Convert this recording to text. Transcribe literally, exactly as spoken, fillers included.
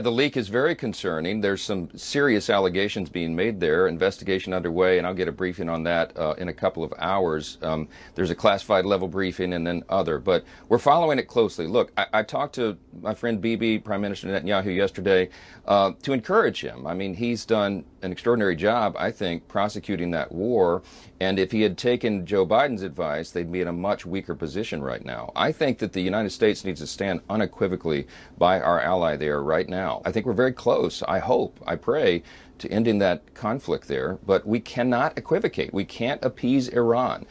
The leak is very concerning. There's some serious allegations being made there, investigation underway, and I'll get a briefing on that uh, in a couple of hours. Um, there's a classified level briefing and then other, but we're following it closely. Look, I, I talked to my friend Bibi, Prime Minister Netanyahu, yesterday uh, to encourage him. I mean, he's done an extraordinary job, I think, prosecuting that war, and if he had taken Joe Biden's advice, they'd be in a much weaker position right now. I think that the United States needs to stand unequivocally by our ally there right now. I think we're very close, I hope, I pray, to ending that conflict there, but we cannot equivocate. We can't appease Iran.